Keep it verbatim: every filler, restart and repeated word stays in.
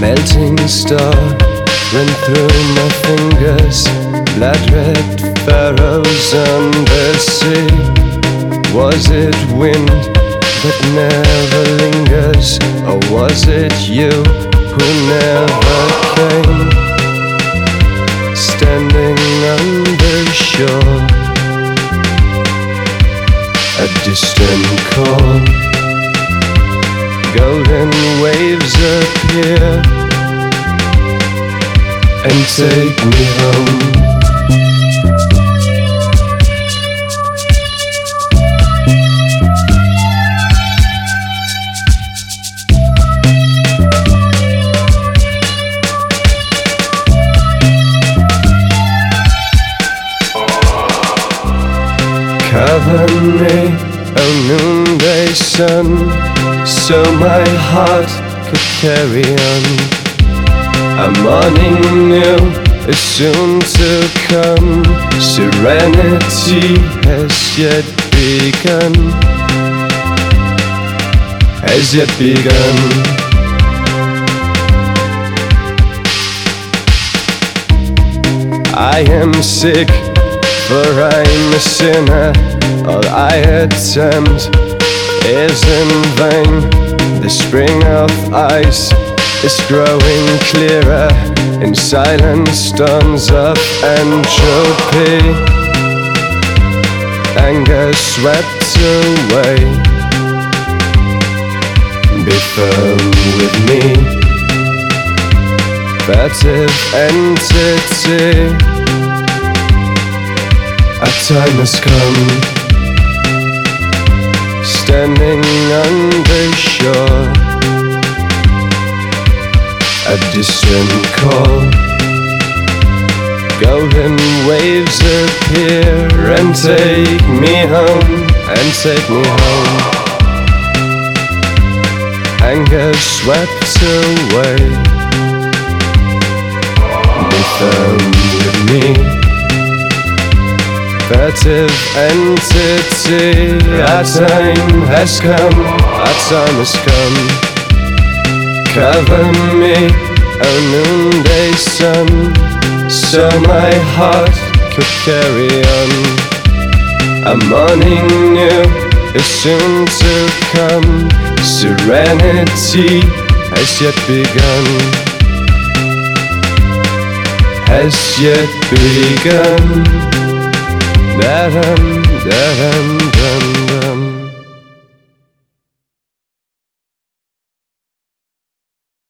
melting star ran through my fingers, blood-red furrows on the sea. Was it wind that never lingers, or was it you who never came? Standing on the shore, a distant call, golden waves appear and take me home. Cover me, oh noonday sun, so my heart could carry on. A morning new is soon to come, serenity has yet begun, has yet begun. I am sick, for I'm a sinner. All I attempt is in vain. The spring of ice is growing clearer in silent storms of entropy. Anger swept away. Be firm with me, furtive entity. Our time has come, standing on the shore, a distant call, golden waves appear and take me home, and take me home. Anger swept away. Be firm with me, furtive entity. Our time has come, our time has come. Cover me, oh noonday sun, so my heart could carry on. A morning new is soon to come, serenity has yet begun, has yet begun. Da-dum, da-dum, dum, dum.